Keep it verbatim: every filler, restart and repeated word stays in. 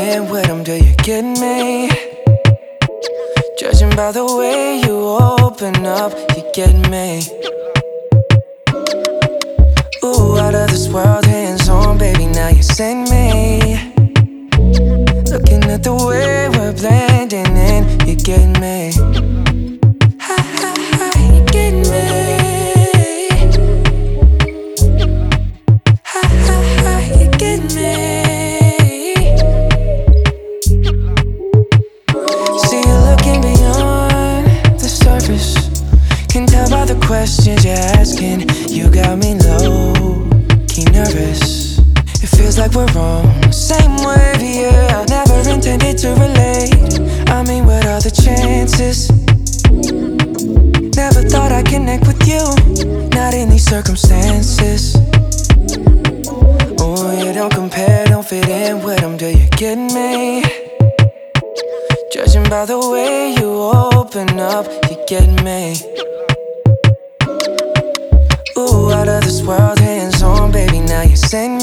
in with them, do you get me? Judging by the way you open up, you get me. Ooh, out of this world, hands on, baby, now you send me. Looking at the way we're blending in, you get me. Ha ha ha, you get me. Ha ha ha, you get me. See you looking beyond the surface. Can tell by the questions you're asking. You got me low, key nervous. It feels like we're on the same wave, yeah. Never intended to relate. I mean, what are the chances? Never thought I'd connect with you, not in these circumstances. Oh, you don't compare, don't fit in with them, do you get me? Judging by the way you open up, you get me. Ooh, out of this world, hands on, baby, now you send me.